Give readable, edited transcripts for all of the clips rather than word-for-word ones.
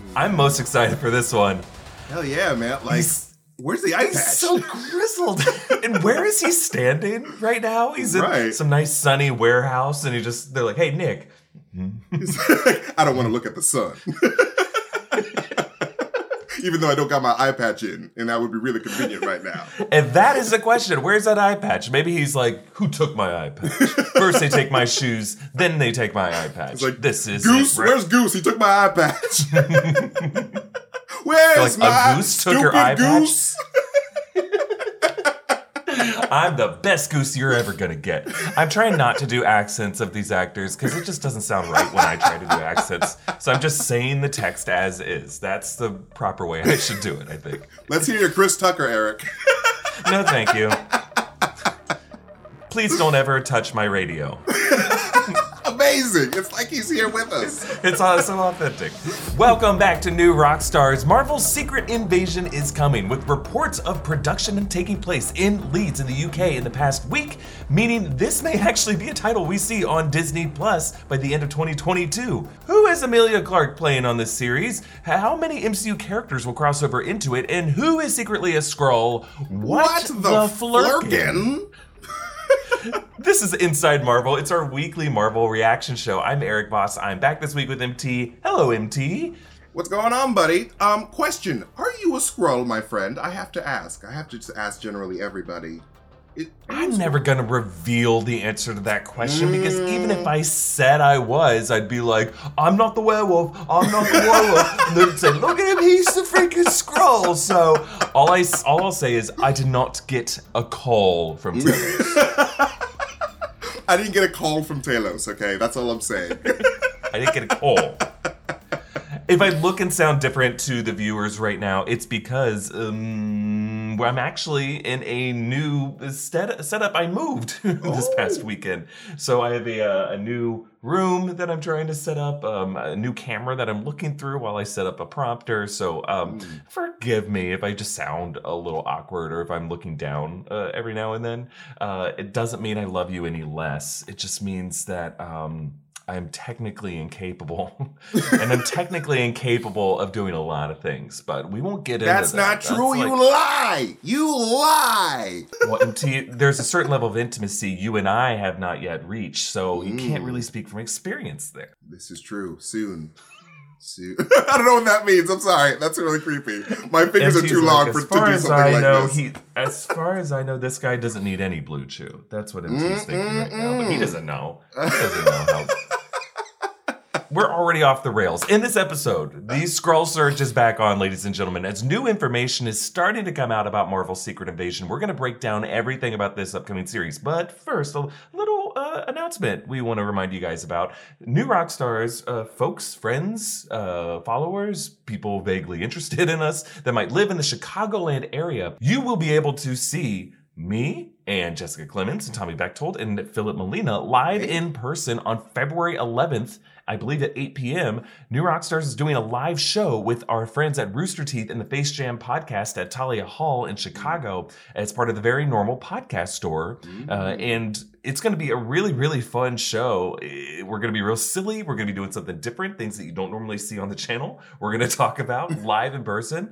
I'm most excited for this one. Hell yeah, man. Like, where's the eye patch? He's so grizzled. And where is he standing right now? He's in some nice sunny warehouse, and they're like, hey, Nick. I don't want to look at the sun. Even though I don't got my eye patch in, and that would be really convenient right now. And that is the question. Where's that eye patch? Maybe he's like, who took my eye patch? First they take my shoes, then they take my eye patch. It's like, this is Goose, where's Goose? He took my eye patch. Where's my goose took your eye goose? Patch? I'm the best goose you're ever gonna get. I'm trying not to do accents of these actors because it just doesn't sound right when I try to do accents. So I'm just saying the text as is. That's the proper way I should do it, I think. Let's hear your Chris Tucker, Eric. No, thank you. Please don't ever touch my radio. Amazing. It's like he's here with us. It's so authentic. Welcome back to New Rockstars. Marvel's Secret Invasion is coming, with reports of production taking place in Leeds in the UK in the past week, meaning this may actually be a title we see on Disney Plus by the end of 2022. Who is Emilia Clarke playing on this series? How many MCU characters will cross over into it? And who is secretly a Skrull? What the Flurkin? This is Inside Marvel. It's our weekly Marvel reaction show. I'm Eric Voss. I'm back this week with MT. Hello, MT. What's going on, buddy? Question. Are you a Skrull, my friend? I have to ask. I have to just ask generally everybody. I'm never going to reveal the answer to that question because even if I said I was, I'd be like, I'm not the werewolf. I'm not the werewolf. And they'd say, look at him. He's the freaking Skrull. So all I'll say is I did not get a call from Talos. I didn't get a call from Talos, okay? That's all I'm saying. I didn't get a call. If I look and sound different to the viewers right now, it's because I'm actually in a new setup. I moved this past weekend. So I have a new room that I'm trying to set up, a new camera that I'm looking through while I set up a prompter. So forgive me if I just sound a little awkward or if I'm looking down every now and then. It doesn't mean I love you any less. It just means that I'm technically incapable. And I'm technically incapable of doing a lot of things, but we won't get into that. That's not true. You lie. You lie. Well, there's a certain level of intimacy you and I have not yet reached, so you can't really speak from experience there. This is true. Soon. I don't know what that means. I'm sorry. That's really creepy. My fingers are too long to do something like this. As far as I know, this guy doesn't need any Blue Chew. That's what MT's thinking right now, but he doesn't know. He doesn't know how... We're already off the rails. In this episode, the Skrull Surge is back on, ladies and gentlemen. As new information is starting to come out about Marvel's Secret Invasion, we're going to break down everything about this upcoming series. But first, a little announcement we want to remind you guys about. New Rockstars, folks, friends, followers, people vaguely interested in us that might live in the Chicagoland area, you will be able to see me and Jessica Clemens and Tommy Bechtold and Philip Molina live in person on February 11th, I believe at 8 p.m. New Rockstars is doing a live show with our friends at Rooster Teeth and the Face Jam podcast at Talia Hall in Chicago as part of the Very Normal Podcast Store. And it's going to be a really, really fun show. We're going to be real silly. We're going to be doing something different, things that you don't normally see on the channel. We're going to talk about live in person.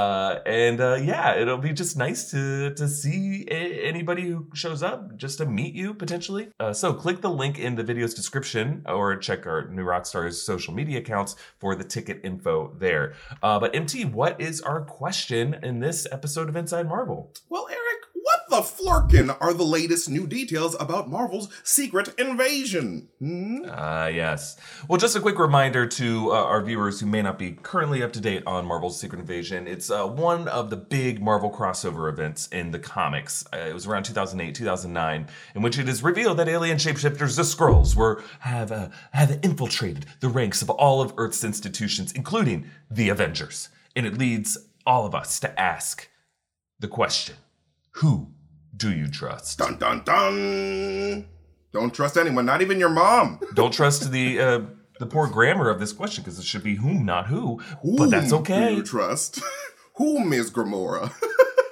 Yeah, it'll be just nice to see anybody who shows up, just to meet you potentially. So click the link in the video's description or check our New Rockstars social media accounts for the ticket info there. But MT, what is our question in this episode of Inside Marvel? Well, Eric, what the Flurkin are the latest new details about Marvel's Secret Invasion? Yes. Well, just a quick reminder to our viewers who may not be currently up to date on Marvel's Secret Invasion. It's one of the big Marvel crossover events in the comics. It was around 2008, 2009, in which it is revealed that alien shapeshifters, the Skrulls, have infiltrated the ranks of all of Earth's institutions, including the Avengers. And it leads all of us to ask the question, who do you trust? Dun, dun, dun. Don't trust anyone, not even your mom. Don't trust the poor grammar of this question, because it should be whom, not who. But that's okay. Whom do you trust? Whom is Gamora?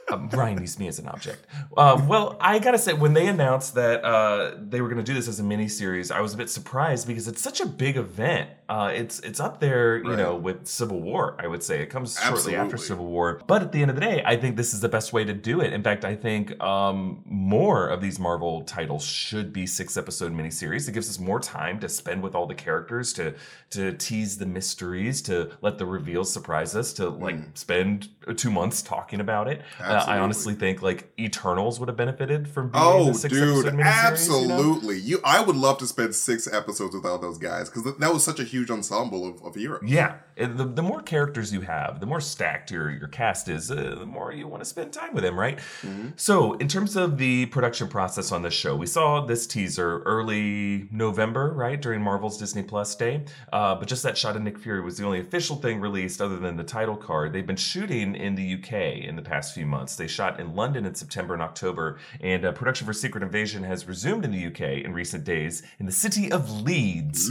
Ryan used me as an object. Well, I gotta say, when they announced that they were gonna do this as a miniseries, I was a bit surprised because it's such a big event. It's up there, you know, with Civil War. I would say it comes shortly after Civil War. But at the end of the day, I think this is the best way to do it. In fact, I think more of these Marvel titles should be 6-episode miniseries. It gives us more time to spend with all the characters, to tease the mysteries, to let the reveals surprise us, to like spend 2 months talking about it. I honestly think like Eternals would have benefited from being in the 6-episode miniseries. Absolutely. You know? I would love to spend 6 episodes with all those guys because that was such a huge ensemble of heroes. Yeah. The more characters you have, the more stacked your cast is, the more you want to spend time with them, right? Mm-hmm. So in terms of the production process on this show, we saw this teaser early November, right, during Marvel's Disney Plus Day. But just that shot of Nick Fury was the only official thing released other than the title card. They've been shooting in the UK in the past few months. They shot in London in September and October, and production for Secret Invasion has resumed in the UK in recent days in the city of Leeds,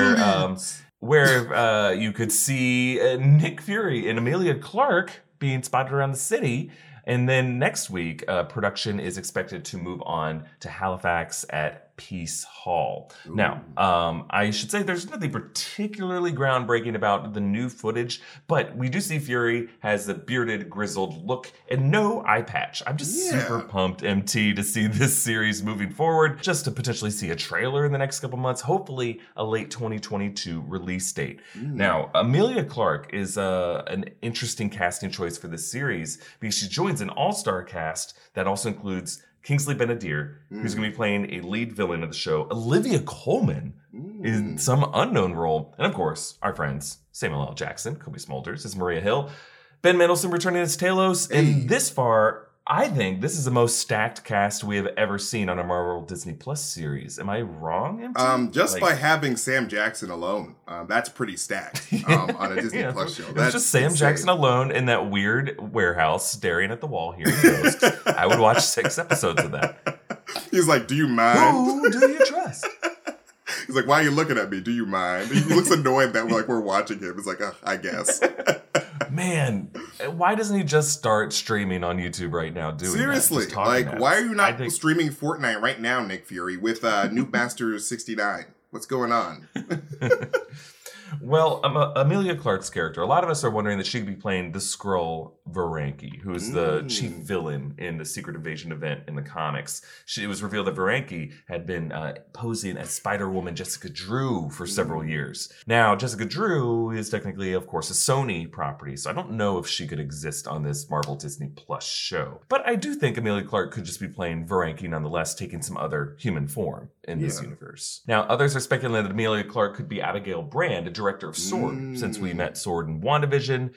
where you could see Nick Fury and Emilia Clarke being spotted around the city. And then next week, production is expected to move on to Halifax at Peace Hall. Ooh. Now, I should say there's nothing particularly groundbreaking about the new footage, but we do see Fury has a bearded, grizzled look and no eye patch. I'm just super pumped, MT, to see this series moving forward, just to potentially see a trailer in the next couple months, hopefully a late 2022 release date. Now, Emilia Clarke is an interesting casting choice for this series because she joins an all-star cast that also includes Kingsley Ben-Adir, who's going to be playing a lead villain of the show, Olivia Colman in some unknown role, and of course, our friends Samuel L. Jackson, Kobe Smulders as Maria Hill, Ben Mendelsohn returning as Talos, and this far, I think this is the most stacked cast we have ever seen on a Marvel Disney Plus series. Am I wrong, MT? Just by having Sam Jackson alone, that's pretty stacked on a Disney Plus show. That's just Sam Jackson alone in that weird warehouse staring at the wall hearing ghosts. I would watch 6 episodes of that. He's like, do you mind? Who do you trust? He's like, why are you looking at me? Do you mind? He looks annoyed that we're watching him. It's like, I guess. Man, why doesn't he just start streaming on YouTube right now doing Seriously, like, why are you not streaming Fortnite right now, Nick Fury, with Noob Master 69? What's going on? Well, Emilia Clarke's character, a lot of us are wondering that she could be playing the Skrull Varanki, who is the chief villain in the Secret Invasion event in the comics. It was revealed that Varanki had been posing as Spider-Woman Jessica Drew for several years. Now, Jessica Drew is technically, of course, a Sony property, so I don't know if she could exist on this Marvel Disney Plus show. But I do think Emilia Clarke could just be playing Varanki nonetheless, taking some other human form in this universe. Now, others are speculating that Emilia Clarke could be Abigail Brand, a director of S.W.O.R.D., since we met S.W.O.R.D. in WandaVision,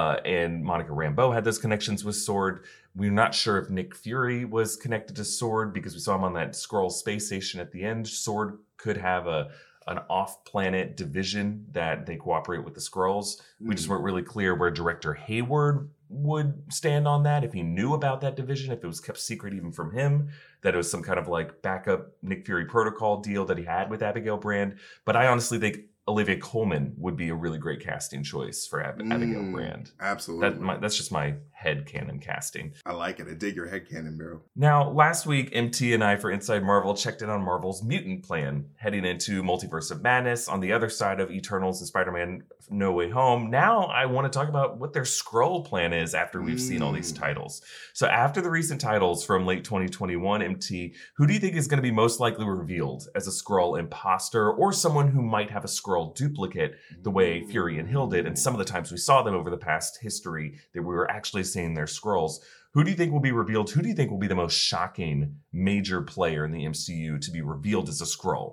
and Monica Rambeau had those connections with S.W.O.R.D. We're not sure if Nick Fury was connected to S.W.O.R.D. because we saw him on that Skrull space station at the end. S.W.O.R.D. could have an off-planet division that they cooperate with the Skrulls. We just weren't really clear where Director Hayward would stand on that, if he knew about that division, if it was kept secret even from him, that it was some kind of like backup Nick Fury protocol deal that he had with Abigail Brand. But I honestly think Olivia Colman would be a really great casting choice for Abigail Brand. Absolutely. That's just my headcanon casting. I like it. I dig your headcanon, bro. Now, last week, MT and I for Inside Marvel checked in on Marvel's mutant plan, heading into Multiverse of Madness on the other side of Eternals and Spider-Man No Way Home. Now, I want to talk about what their Skrull plan is after we've seen all these titles. So after the recent titles from late 2021, MT, who do you think is going to be most likely revealed as a Skrull imposter or someone who might have a Skrull duplicate the way Fury and Hill did? And some of the times we saw them over the past history that we were actually seeing their Skrulls. Who do you think will be revealed? Who do you think will be the most shocking major player in the MCU to be revealed as a Skrull?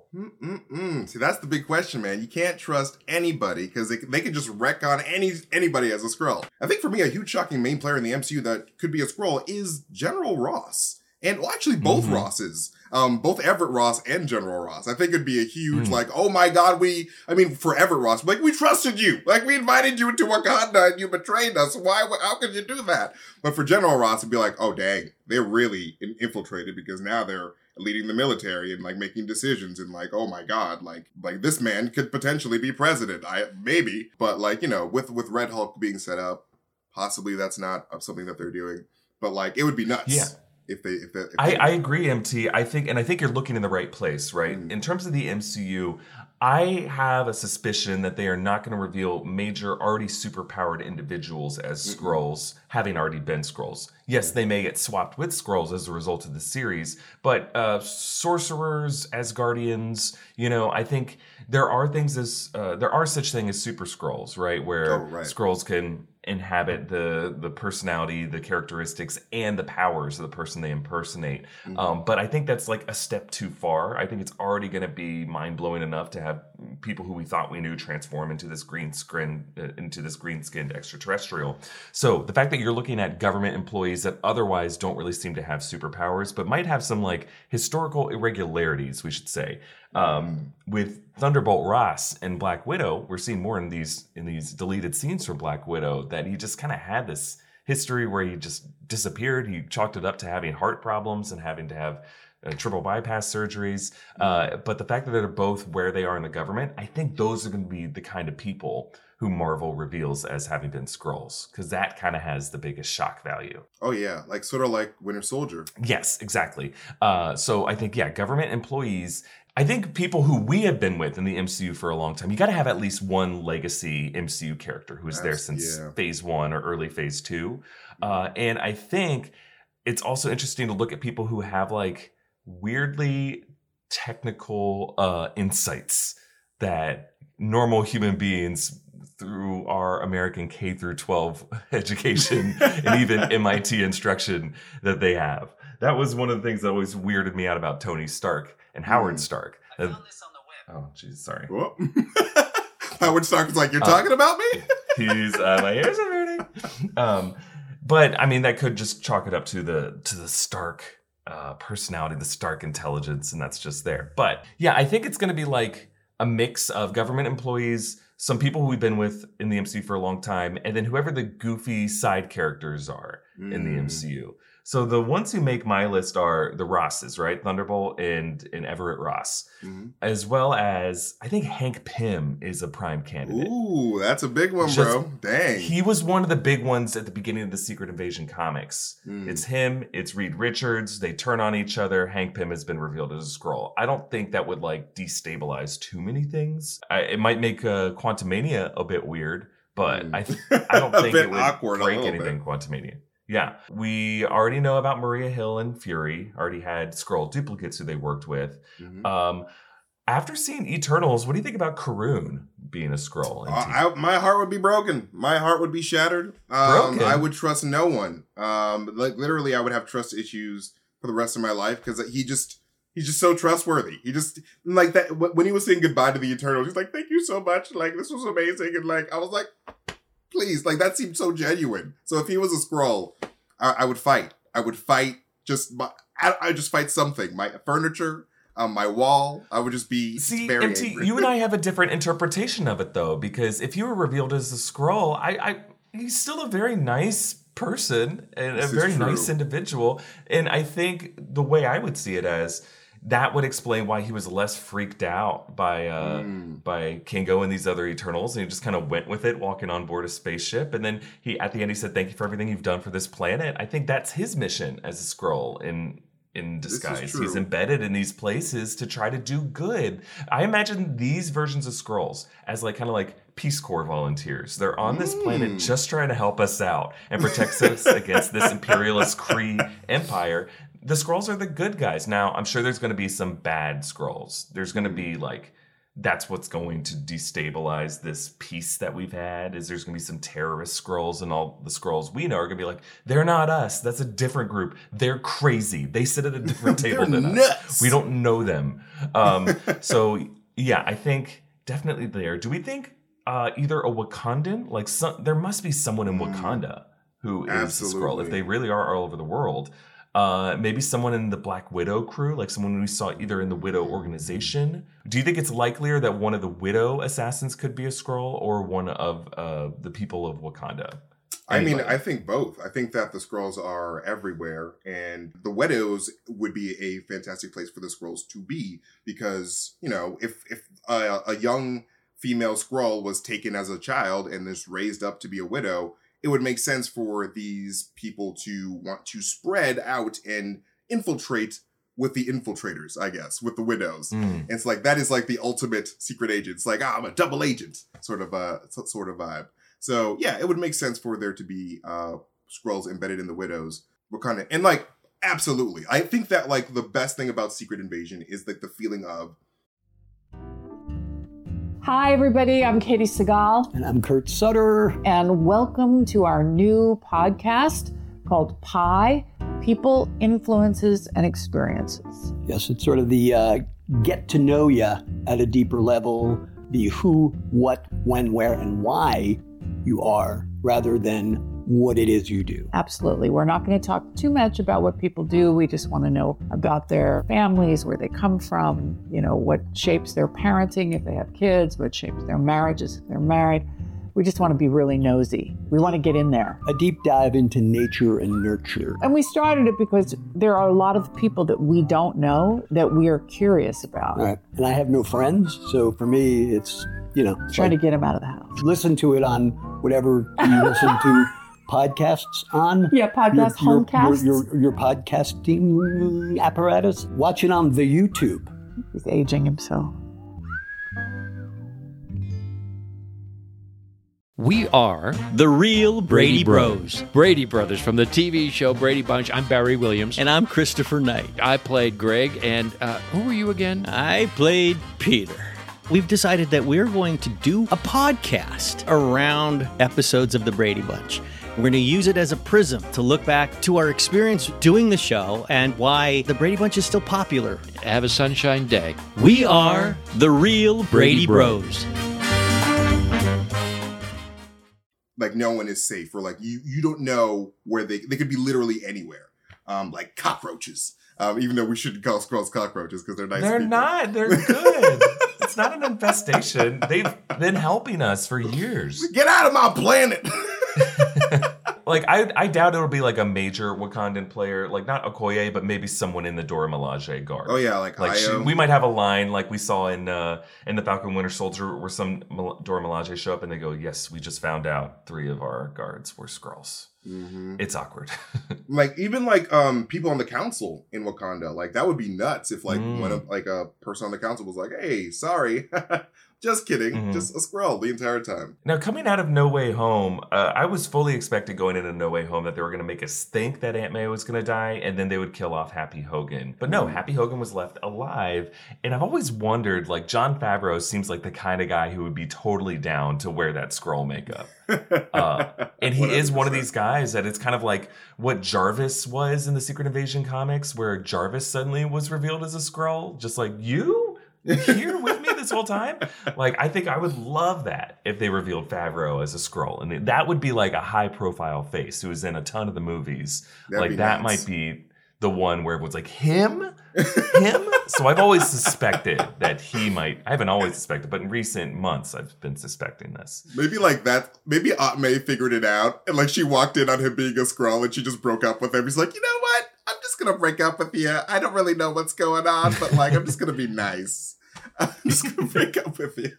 See, that's the big question, man. You can't trust anybody because they can just wreck on anybody as a Skrull. I think for me, a huge shocking main player in the MCU that could be a Skrull is General Ross. And well, actually both Rosses. Both Everett Ross and General Ross. I think it'd be a huge, like, oh my God, for Everett Ross, like, we trusted you. Like, we invited you into Wakanda and you betrayed us. How could you do that? But for General Ross, it'd be like, oh dang, they're really infiltrated because now they're leading the military and like making decisions and like, oh my God, like this man could potentially be president. Maybe. But like, with Red Hulk being set up, possibly that's not something that they're doing. but like it would be nuts. Yeah. If they I agree, MT. I think you're looking in the right place, right? In terms of the MCU, I have a suspicion that they are not going to reveal major, already superpowered individuals as Skrulls, having already been Skrulls. Yes, they may get swapped with Skrulls as a result of the series, but sorcerers, Asgardians, I think there are there are such thing as super Skrulls, right? Where Skrulls can inhabit the personality, the characteristics, and the powers of the person they impersonate. But I think that's like a step too far. I think it's already going to be mind-blowing enough to have people who we thought we knew transform into this green-skinned extraterrestrial. So the fact that you're looking at government employees that otherwise don't really seem to have superpowers, but might have some like historical irregularities, we should say. With Thunderbolt Ross and Black Widow, we're seeing more in these deleted scenes for Black Widow that he just kind of had this history where he just disappeared. He chalked it up to having heart problems and having to have triple bypass surgeries. But the fact that they're both where they are in the government, I think those are going to be the kind of people who Marvel reveals as having been Skrulls, because that kind of has the biggest shock value. Oh yeah, like sort of like Winter Soldier. Yes, exactly. So I think government employees. I think people who we have been with in the MCU for a long time, you got to have at least one legacy MCU character who's there since phase 1 or early phase 2. And I think it's also interesting to look at people who have like weirdly technical insights that normal human beings through our American K through 12 education and even MIT instruction that they have. That was one of the things that always weirded me out about Tony Stark and Howard Stark. I found this on the web. Oh, jeez, sorry. Howard Stark is like, you're talking about me? He's my ears are burning. But I mean, that could just chalk it up to the Stark personality, the Stark intelligence, and that's just there. But yeah, I think it's going to be like a mix of government employees, some people who we've been with in the MCU for a long time, and then whoever the goofy side characters are in the MCU. So the ones who make my list are the Rosses, right? Thunderbolt and Everett Ross. As well as, I think Hank Pym is a prime candidate. Ooh, that's a big one, bro. Dang. He was one of the big ones at the beginning of the Secret Invasion comics. It's him, it's Reed Richards. They turn on each other. Hank Pym has been revealed as a Skrull. I don't think that would like destabilize too many things. It might make Quantumania a bit weird, but I don't think it would break anything, Quantumania. Yeah, we already know about Maria Hill and Fury. Already had Skrull duplicates who they worked with. After seeing Eternals, what do you think about Karun being a Skrull? My heart would be broken. My heart would be shattered. I would trust no one. Like literally, I would have trust issues for the rest of my life because he's just so trustworthy. He just like that when he was saying goodbye to the Eternals. He's like, "Thank you so much. Like this was amazing." And like I was like, please, like that seemed so genuine. So if he was a Skrull, I would fight. I would fight I just fight something. My furniture, my wall. I would just be very angry. You and I have a different interpretation of it though, because if you were revealed as a Skrull, he's still a very nice person and a very nice individual. And I think the way I would see it as that would explain why he was less freaked out by Kingo and these other Eternals, and he just kind of went with it, walking on board a spaceship. And then at the end, he said, "Thank you for everything you've done for this planet." I think that's his mission as a Skrull in disguise. He's embedded in these places to try to do good. I imagine these versions of Skrulls as like kind of like Peace Corps volunteers. They're on this planet just trying to help us out and protect us against this imperialist Kree empire. The Skrulls are the good guys. Now, I'm sure there's going to be some bad Skrulls. There's going to be like, that's what's going to destabilize this peace that we've had, is there's going to be some terrorist Skrulls, and all the Skrulls we know are going to be like, they're not us. That's a different group. They're crazy. They sit at a different table than nuts. Us. We don't know them. So yeah, I think definitely there. Do we think either a Wakandan, like there must be someone in Wakanda who is a Skrull, if they really are all over the world. Maybe someone in the Black Widow crew, like someone we saw either in the Widow organization. Do you think it's likelier that one of the Widow assassins could be a Skrull or one of the people of Wakanda? Anybody? I mean, I think both. I think that the Skrulls are everywhere, and the Widows would be a fantastic place for the Skrulls to be because, you know, if a young female Skrull was taken as a child and is raised up to be a widow, it would make sense for these people to want to spread out and infiltrate with the infiltrators, I guess, with the widows. And it's like, that is like the ultimate secret agent. It's like, I'm a double agent sort of vibe. So yeah, it would make sense for there to be Skrulls embedded in the widows. Wakanda. And like, absolutely. I think that like the best thing about Secret Invasion is like the feeling of, hi, everybody. I'm Katie Segal. And I'm Kurt Sutter. And welcome to our new podcast called Pi, People, Influences, and Experiences. Yes, it's sort of the get to know you at a deeper level, the who, what, when, where, and why you are, rather than what it is you do. Absolutely. We're not going to talk too much about what people do. We just want to know about their families, where they come from, you know, what shapes their parenting if they have kids, what shapes their marriages if they're married. We just want to be really nosy. We want to get in there. A deep dive into nature and nurture. And we started it because there are a lot of people that we don't know that we are curious about. Right. And I have no friends, so for me, it's, you know. Trying to get them out of the house. Listen to it on whatever you listen to podcasts on. Yeah, podcast, homecasts. Your podcasting apparatus. Watch it on the YouTube. He's aging himself. We are the real Brady Bros. Brady Brothers from the TV show Brady Bunch. I'm Barry Williams. And I'm Christopher Knight. I played Greg, and who were you again? I played Peter. We've decided that we're going to do a podcast around episodes of the Brady Bunch. We're going to use it as a prism to look back to our experience doing the show and why the Brady Bunch is still popular. Have a sunshine day. We are the real Brady Bros. like no one is safe, or like you don't know where they could be literally anywhere. Like cockroaches. Even though we shouldn't call Skrulls cockroaches because they're nice They're people. not. They're good. It's not an infestation. They've been helping us for years. Get out of my planet! Like, I doubt it'll be like a major Wakandan player, like not Okoye, but maybe someone in the Dora Milaje guard. Oh yeah, like Io. We might have a line like we saw in the Falcon Winter Soldier where some Dora Milaje show up and they go, "Yes, we just found out 3 of our guards were Skrulls." Mm-hmm. It's awkward. Like even like people on the council in Wakanda, like that would be nuts if like one of like a person on the council was like, "Hey, sorry." Just kidding. Just a Skrull the entire time. Now, coming out of No Way Home, I was fully expecting going into No Way Home that they were going to make us think that Aunt May was going to die, and then they would kill off Happy Hogan. But no, Happy Hogan was left alive. And I've always wondered, like, Jon Favreau seems like the kind of guy who would be totally down to wear that Skrull makeup. And he 100%. Is one of these guys that it's kind of like what Jarvis was in the Secret Invasion comics, where Jarvis suddenly was revealed as a Skrull. Just like, you? Here with me this whole time? Like, I think I would love that if they revealed Favreau as a Skrull. And that would be like a high profile face who is in a ton of the movies. Like, that might be the one where everyone's like, him? So I've always suspected that he might. I haven't always suspected, but in recent months I've been suspecting this. Maybe like that. Maybe Aunt May figured it out, and like she walked in on him being a Skrull, and she just broke up with him. He's like, you know what? I'm just gonna break up with you. I don't really know what's going on, but like I'm just gonna be nice. I'm just gonna break up with you.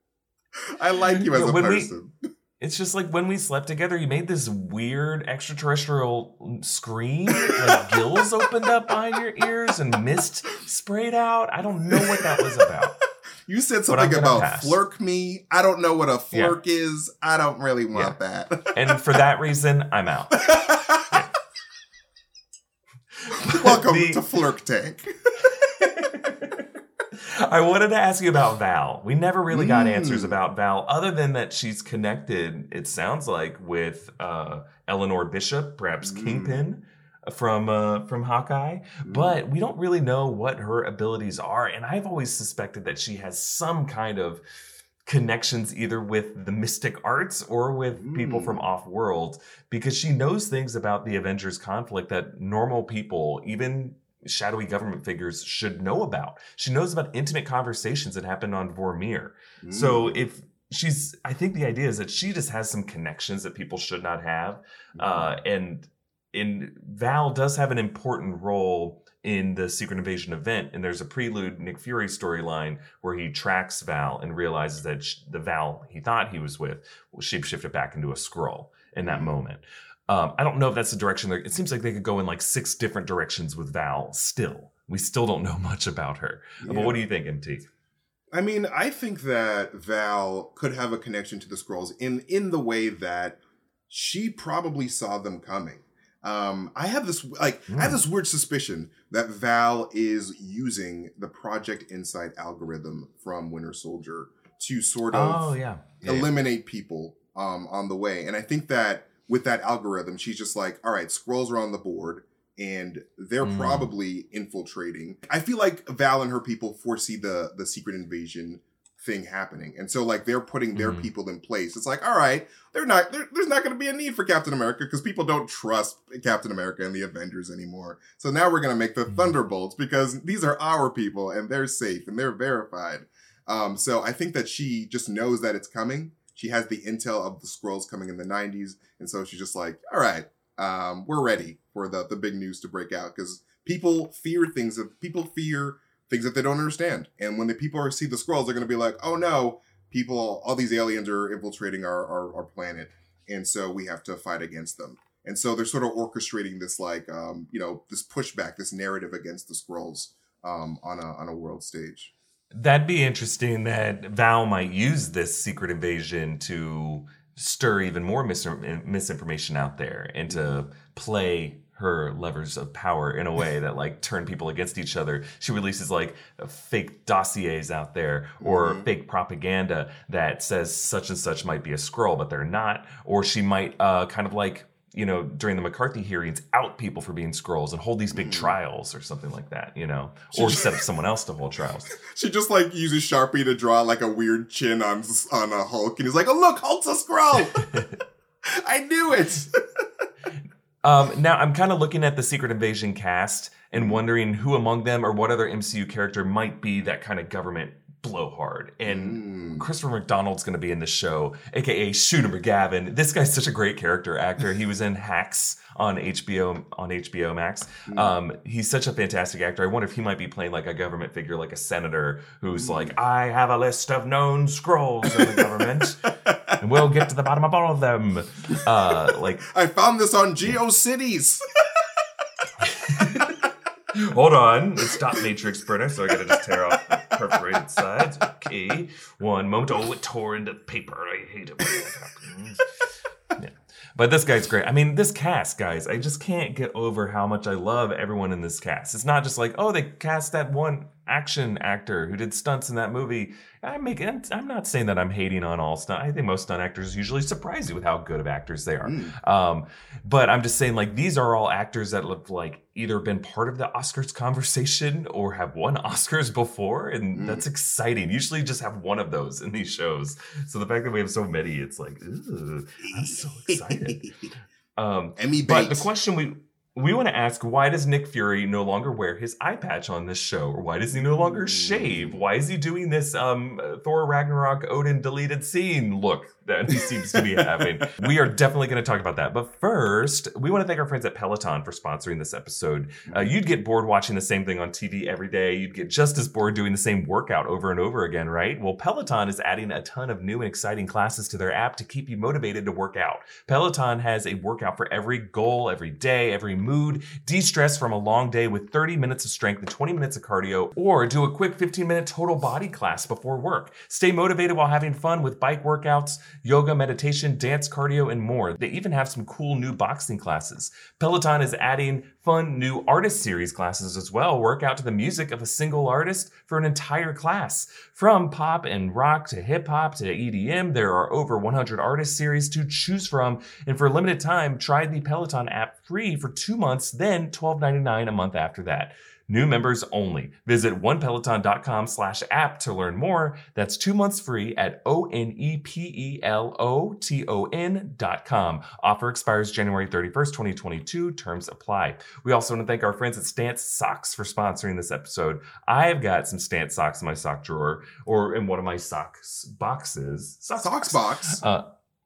I like you as a person. It's just like when we slept together, you made this weird extraterrestrial scream. Like gills opened up behind your ears and mist sprayed out. I don't know what that was about. You said something about flirk me. I don't know what a flirk is. I don't really want that. And for that reason, I'm out. Welcome to Flirk Tank. I wanted to ask you about Val. We never really got answers about Val, other than that she's connected, it sounds like, with Eleanor Bishop, perhaps Kingpin from Hawkeye. But we don't really know what her abilities are. And I've always suspected that she has some kind of connections either with the mystic arts or with people from off-world, because she knows things about the Avengers conflict that normal people, even shadowy government figures, should know about. She knows about intimate conversations that happened on Vormir. So if she's, I think the idea is that she just has some connections that people should not have. And Val does have an important role in the Secret Invasion event, and there's a prelude Nick Fury storyline where he tracks Val and realizes that the Val he thought he was with was shapeshifted back into a Skrull. in that moment. I don't know if that's the direction. It seems like they could go in like 6 different directions with Val still. We still don't know much about her. Yeah. But what do you think, MT? I mean, I think that Val could have a connection to the Skrulls in the way that she probably saw them coming. I have this weird suspicion that Val is using the Project Insight algorithm from Winter Soldier to sort of eliminate people on the way. And I think that with that algorithm, she's just like, all right, Skrulls are on the board and they're probably infiltrating. I feel like Val and her people foresee the secret invasion thing happening. And so like they're putting their people in place. It's like, all right, there's not going to be a need for Captain America because people don't trust Captain America and the Avengers anymore. So now we're going to make the Thunderbolts because these are our people and they're safe and they're verified. So I think that she just knows that it's coming. She has the intel of the Skrulls coming in the 90s. And so she's just like, all right, we're ready for the big news to break out because people fear things that they don't understand. And when the people see the Skrulls, they're going to be like, oh no, all these aliens are infiltrating our planet. And so we have to fight against them. And so they're sort of orchestrating this like, this pushback, this narrative against the Skrulls on a world stage. That'd be interesting that Val might use this secret invasion to stir even more misinformation out there and to play her levers of power in a way that like turn people against each other. She releases like fake dossiers out there or fake propaganda that says such and such might be a Skrull, but they're not. Or she might kind of like, during the McCarthy hearings, out people for being Skrulls and hold these big trials or something like that, or set up someone else to hold trials. She just like uses Sharpie to draw like a weird chin on a Hulk, and he's like, "Oh look, Hulk's a Skrull." I knew it. Now I'm kind of looking at the Secret Invasion cast and wondering who among them or what other MCU character might be that kind of government blowhard. And Christopher McDonald's going to be in the show, aka Shooter McGavin. This guy's such a great character actor. He was in Hacks on HBO Max. He's such a fantastic actor. I wonder if he might be playing like a government figure, like a senator who's like, I have a list of known Skrulls in the government. And we'll get to the bottom of all of them. I found this on GeoCities. Hold on. It's dot matrix printer, so I gotta just tear off the perforated sides. Okay. One moment. Oh, it tore into paper. I hate it when that happens. Yeah. But this guy's great. I mean, this cast, guys, I just can't get over how much I love everyone in this cast. It's not just like, oh, they cast that one action actor who did stunts in that movie. I'm not saying that I'm hating on all stunt. I think most stunt actors usually surprise you with how good of actors they are. But I'm just saying, like, these are all actors that look like either been part of the Oscars conversation or have won Oscars before, and that's exciting. Usually just have one of those in these shows. So the fact that we have so many, it's like, ooh, I'm so excited. Emmy Bates. But the question we want to ask, why does Nick Fury no longer wear his eye patch on this show? Or why does he no longer shave? Why is he doing this Thor Ragnarok Odin deleted scene look that he seems to be having? We are definitely going to talk about that. But first, we want to thank our friends at Peloton for sponsoring this episode. You'd get bored watching the same thing on TV every day. You'd get just as bored doing the same workout over and over again, right? Well, Peloton is adding a ton of new and exciting classes to their app to keep you motivated to work out. Peloton has a workout for every goal, every day, every mood. De-stress from a long day with 30 minutes of strength and 20 minutes of cardio, or do a quick 15-minute total body class before work. Stay motivated while having fun with bike workouts, yoga, meditation, dance, cardio, and more. They even have some cool new boxing classes. Peloton is adding fun new artist series classes as well. Work out to the music of a single artist for an entire class. From pop and rock to hip hop to EDM, there are over 100 artist series to choose from. And for a limited time, try the Peloton app free for 2 months, then $12.99 a month after that. New members only. Visit onepeloton.com/app to learn more. That's 2 months free at onepeloton.com. Offer expires January 31st, 2022. Terms apply. We also want to thank our friends at Stance Socks for sponsoring this episode. I've got some Stance socks in my sock drawer, or in one of my socks boxes. Socks box?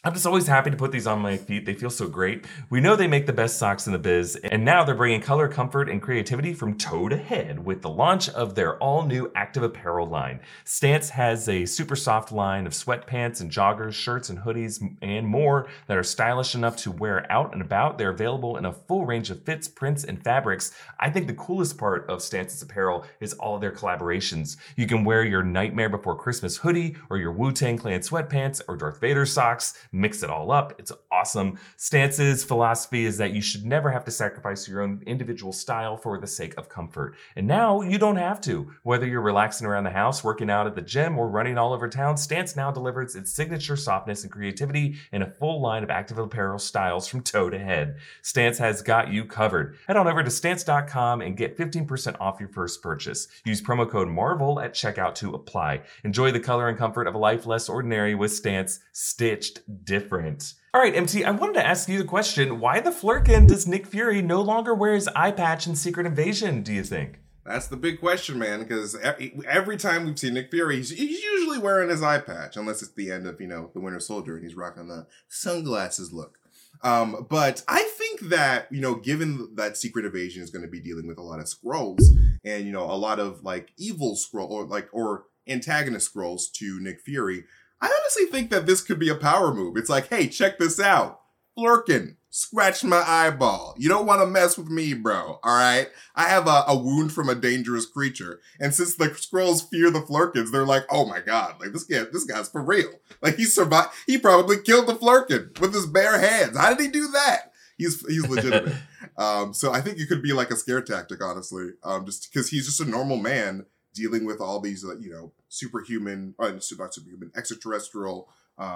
I'm just always happy to put these on my feet. They feel so great. We know they make the best socks in the biz, and now they're bringing color, comfort, and creativity from toe to head with the launch of their all-new active apparel line. Stance has a super soft line of sweatpants and joggers, shirts and hoodies, and more that are stylish enough to wear out and about. They're available in a full range of fits, prints, and fabrics. I think the coolest part of Stance's apparel is all of their collaborations. You can wear your Nightmare Before Christmas hoodie, or your Wu-Tang Clan sweatpants, or Darth Vader socks. Mix it all up. It's awesome. Stance's philosophy is that you should never have to sacrifice your own individual style for the sake of comfort. And now you don't have to. Whether you're relaxing around the house, working out at the gym, or running all over town, Stance now delivers its signature softness and creativity in a full line of active apparel styles from toe to head. Stance has got you covered. Head on over to stance.com and get 15% off your first purchase. Use promo code MARVEL at checkout to apply. Enjoy the color and comfort of a life less ordinary with Stance, stitched different. All right, MT, I wanted to ask you the question, why the flirkin does Nick Fury no longer wear his eye patch in Secret Invasion, do you think? That's the big question, man, because every time we've seen Nick Fury, he's usually wearing his eye patch, unless it's the end of, The Winter Soldier and he's rocking the sunglasses look. But I think that, given that Secret Invasion is going to be dealing with a lot of Skrulls and, a lot of evil Skrull or antagonist Skrulls to Nick Fury, I honestly think that this could be a power move. It's like, hey, check this out. Flurkin, scratch my eyeball. You don't want to mess with me, bro. All right? I have a wound from a dangerous creature. And since the Skrulls fear the Flurkins, they're like, oh my God, this guy's for real. He survived. He probably killed the Flurkin with his bare hands. How did he do that? He's legitimate. So I think it could be like a scare tactic, honestly. Just because he's just a normal man dealing with all these, superhuman, not superhuman, extraterrestrial,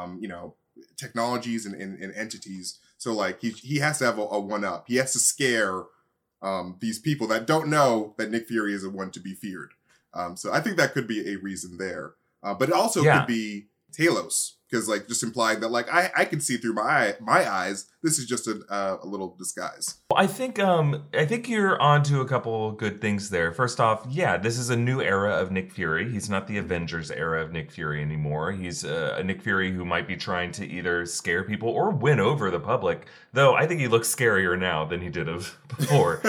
technologies and entities. So he has to have a one-up. He has to scare these people that don't know that Nick Fury is the one to be feared. So I think that could be a reason there. But it also could be Talos. Because just implying that I can see through my eyes. This is just a little disguise. Well, I think you're onto a couple good things there. First off, this is a new era of Nick Fury. He's not the Avengers era of Nick Fury anymore. He's a Nick Fury who might be trying to either scare people or win over the public. Though I think he looks scarier now than he did before.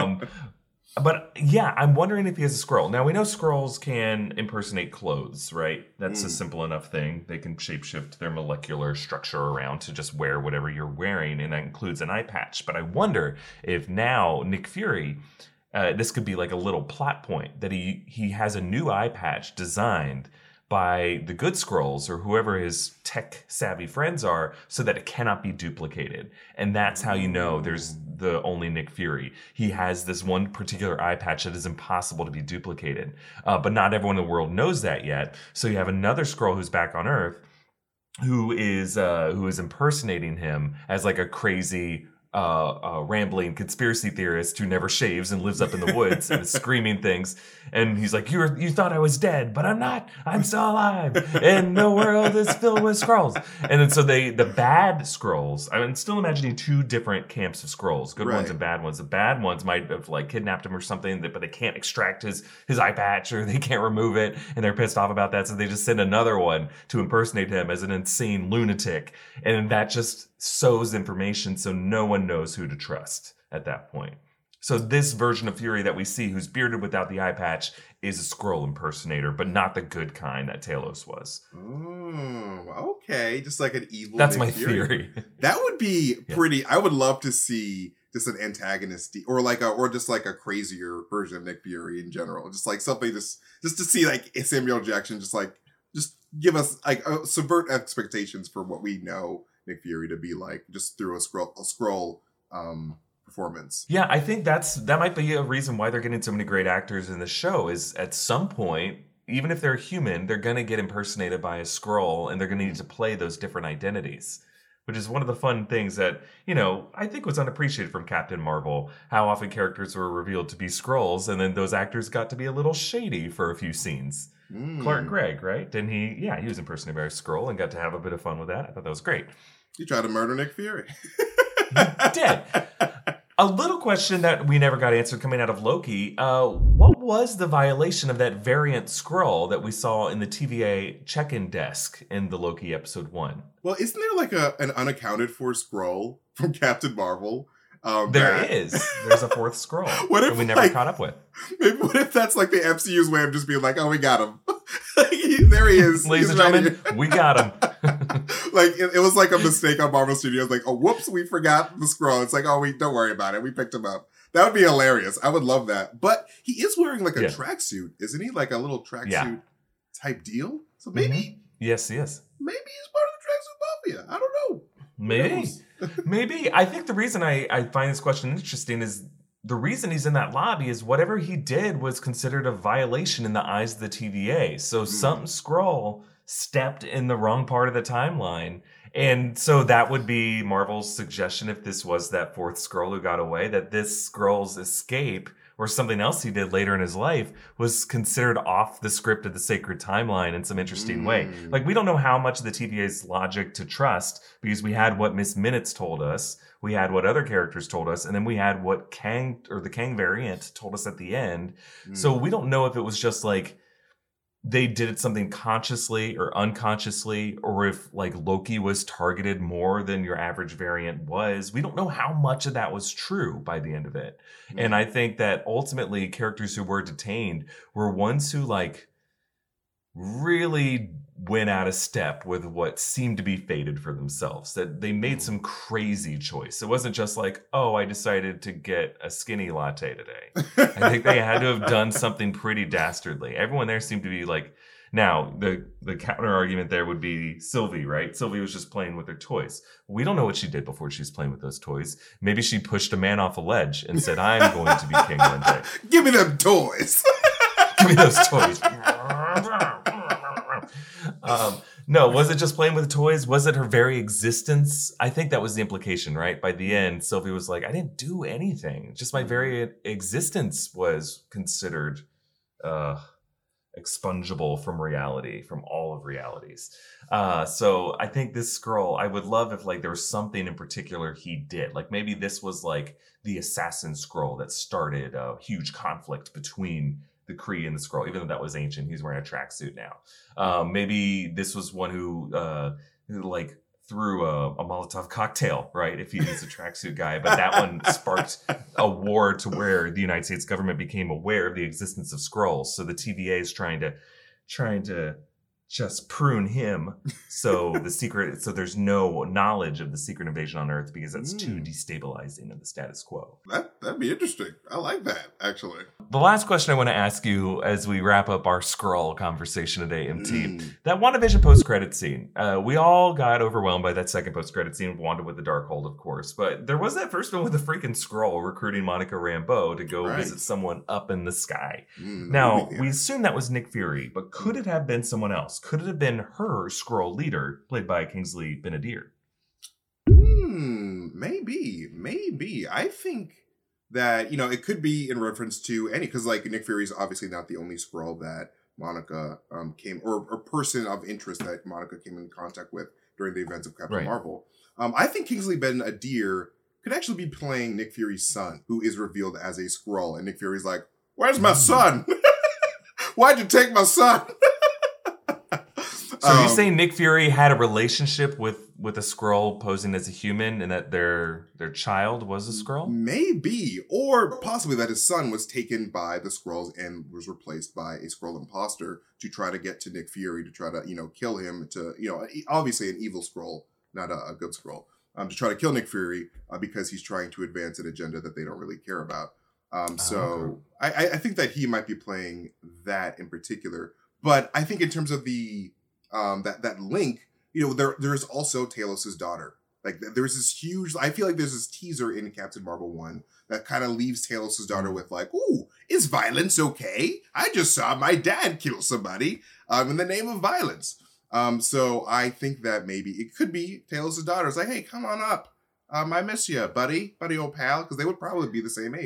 But I'm wondering if he has a Skrull. Now, we know Skrulls can impersonate clothes, right? That's a simple enough thing. They can shapeshift their molecular structure around to just wear whatever you're wearing, and that includes an eye patch. But I wonder if now Nick Fury, this could be like a little plot point, that he has a new eye patch designed by the good Skrulls or whoever his tech-savvy friends are so that it cannot be duplicated. And that's how you know there's the only Nick Fury. He has this one particular eye patch that is impossible to be duplicated. But not everyone in the world knows that yet. So you have another Skrull who's back on Earth who is impersonating him as a crazy rambling conspiracy theorist who never shaves and lives up in the woods and is screaming things. And he's like, you thought I was dead, but I'm not. I'm still alive. And the world is filled with Skrulls. And then so the bad Skrulls, I'm still imagining two different camps of Skrulls, good ones and bad ones. The bad ones might have kidnapped him or something, but they can't extract his eye patch or they can't remove it. And they're pissed off about that. So they just send another one to impersonate him as an insane lunatic. And that just sows information so no one knows who to trust at that point. So this version of Fury that we see, who's bearded without the eye patch, is a Skrull impersonator, but not the good kind that Talos was. Oh, okay. Just like an evil That's Nick my Fury. theory. That would be pretty... I would love to see just an antagonist or just a crazier version of Nick Fury in general. Just something just to see Samuel Jackson just give us subvert expectations for what we know Nick Fury to be just through a Skrull performance. Yeah, I think that might be a reason why they're getting so many great actors in the show. Is at some point, even if they're human, they're going to get impersonated by a Skrull, and they're going to need to play those different identities, which is one of the fun things that I think was unappreciated from Captain Marvel. How often characters were revealed to be Skrulls, and then those actors got to be a little shady for a few scenes. Clark Gregg, right? Didn't he? Yeah, he was impersonated by a Skrull and got to have a bit of fun with that. I thought that was great. You tried to murder Nick Fury. He did. A little question that we never got answered coming out of Loki. What was the violation of that variant Skrull that we saw in the TVA check-in desk in the Loki episode 1? Well, isn't there like an unaccounted for Skrull from Captain Marvel? There's a fourth Skrull that we never caught up with. Maybe what if that's like the MCU's way of just being like, oh, we got him. There he is. Ladies and gentlemen, we got him. Like it was like a mistake on Marvel Studios. Like, oh, whoops, we forgot the Skrull. It's like, oh, don't worry about it. We picked him up. That would be hilarious. I would love that. But he is wearing like a tracksuit, isn't he? Like a little tracksuit type deal. So maybe. Yes, he is. Maybe he's part of the tracksuit mafia. I don't know. Maybe. I think the reason I find this question interesting is the reason he's in that lobby is whatever he did was considered a violation in the eyes of the TVA. So some Skrull stepped in the wrong part of the timeline. And so that would be Marvel's suggestion if this was that fourth Skrull who got away, that this Skrull's escape or something else he did later in his life was considered off the script of the sacred timeline in some interesting way. Like, we don't know how much of the TVA's logic to trust because we had what Miss Minutes told us, we had what other characters told us, and then we had what Kang or the Kang variant told us at the end. So we don't know if it was just like they did something consciously or unconsciously, or if like Loki was targeted more than your average variant was. We don't know how much of that was true by the end of it. And I think that ultimately characters who were detained were ones who like really went out of step with what seemed to be fated for themselves, that they made some crazy choice. It wasn't just like, oh, I decided to get a skinny latte today. I think they had to have done something pretty dastardly. Everyone there seemed to be like, now the counter argument there would be Sylvie, right? Sylvie was just playing with her toys. We don't know what she did before she was playing with those toys. Maybe she pushed a man off a ledge and said, I'm going to be king one day. Give me them toys. Give me those toys. No, was it just playing with toys? Was it her very existence? I think that was the implication, right? By the end, Sylvie was like, I didn't do anything. Just my very existence was considered expungible from reality, from all of realities. So I think this Skrull, I would love if like there was something in particular he did. Like maybe this was like the assassin Skrull that started a huge conflict between the Kree and the Skrull, even though that was ancient. He's wearing a tracksuit now. Maybe this was one who like threw a Molotov cocktail, right? If he was a tracksuit guy, but that one sparked a war to where the United States government became aware of the existence of Skrulls. So the TVA is trying to just prune him. So there's no knowledge of the secret invasion on Earth because that's too destabilizing of the status quo. That'd be interesting. I like that, actually. The last question I want to ask you as we wrap up our Skrull conversation today, MT, that WandaVision post-credit scene. We all got overwhelmed by that second post-credit scene, Wanda with the Darkhold, of course. But there was that first one with the freaking Skrull recruiting Monica Rambeau to go visit someone up in the sky. Now, we assume that was Nick Fury, but could it have been someone else? Could it have been her Skrull leader, played by Kingsley Ben-Adir? Maybe. I think that, it could be in reference to because like Nick Fury is obviously not the only Skrull that Monica came, or person of interest that Monica came in contact with during the events of Captain Marvel. I think Kingsley Ben-Adir could actually be playing Nick Fury's son, who is revealed as a Skrull. And Nick Fury's like, where's my son? Why'd you take my son? So you're saying Nick Fury had a relationship with a Skrull posing as a human, and that their child was a Skrull? Maybe, or possibly that his son was taken by the Skrulls and was replaced by a Skrull imposter to try to get to Nick Fury, to try to kill him, to obviously an evil Skrull, not a good Skrull, to try to kill Nick Fury because he's trying to advance an agenda that they don't really care about. I think that he might be playing that in particular, but I think in terms of the that link, there's also Talos's daughter. Like there's this huge, I feel like there's this teaser in Captain Marvel 1 that kind of leaves Talos's daughter with like, ooh, is violence okay? I just saw my dad kill somebody in the name of violence. So I think that maybe it could be Talos's daughter. It's like, hey, come on up. I miss you, buddy old pal, because they would probably be the same age.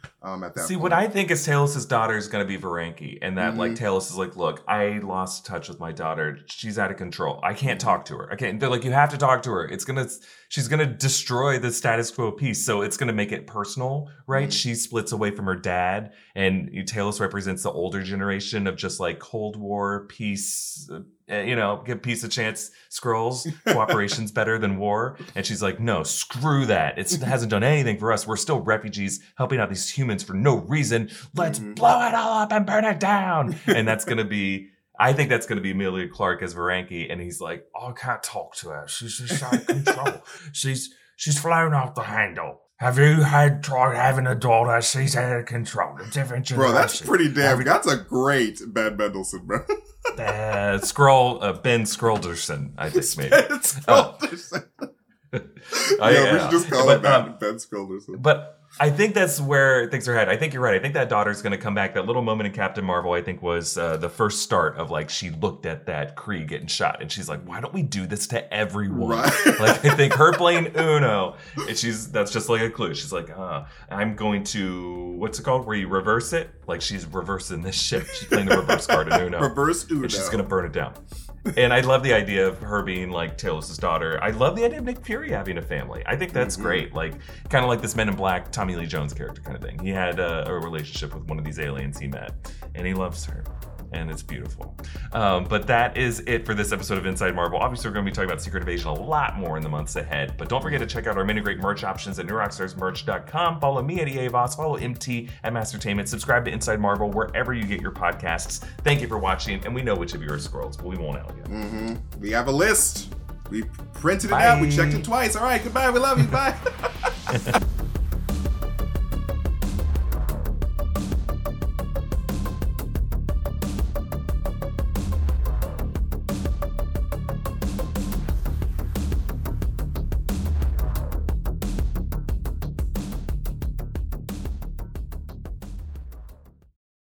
at that See, point. what I think is Talos' daughter is going to be Varanki, and that like Talos is like, look, I lost touch with my daughter. She's out of control. I can't talk to her. I can't. They're like, you have to talk to her. She's gonna destroy the status quo peace. So it's gonna make it personal, right? She splits away from her dad, and Talos represents the older generation of just like Cold War peace. Give peace a chance. Skrulls, cooperation's better than war. And she's like, no, screw that. It hasn't done anything for us. We're still refugees helping out these humans for no reason. Let's blow it all up and burn it down. And I think that's going to be Emilia Clarke as Varanki. And he's like, oh, I can't talk to her. She's just out of control. She's flown off the handle. Have you tried having a daughter? She's out of control. A different generation. Bro, that's pretty damn. That's a great Ben Mendelsohn, bro. Ben Skrulderson, I think maybe. Ben Skrulderson. We should just call him Ben Skrulderson. But I think that's where things are headed. I think you're right. I think that daughter's going to come back. That little moment in Captain Marvel, I think, was the first start of like she looked at that Kree getting shot, and she's like, "Why don't we do this to everyone?" Right. Like I think her playing Uno, and that's just like a clue. She's like, "I'm going to what's it called? Where you reverse it? Like she's reversing this shit. She's playing the reverse card in Uno. Reverse Uno. And she's going to burn it down." And I love the idea of her being like Talos' daughter. I love the idea of Nick Fury having a family. I think that's great. Like kind of like this Men in Black Tommy Lee Jones character kind of thing. He had a relationship with one of these aliens he met, and he loves her. And it's beautiful. But that is it for this episode of Inside Marvel. Obviously, we're going to be talking about Secret Invasion a lot more in the months ahead. But don't forget to check out our many great merch options at newrockstarsmerch.com. Follow me at EA Voss. Follow MT at Mastertainment. Subscribe to Inside Marvel wherever you get your podcasts. Thank you for watching. And we know which of you are Skrulls, but we won't out yet. We have a list. We printed it out. We checked it twice. All right, goodbye. We love you. Bye.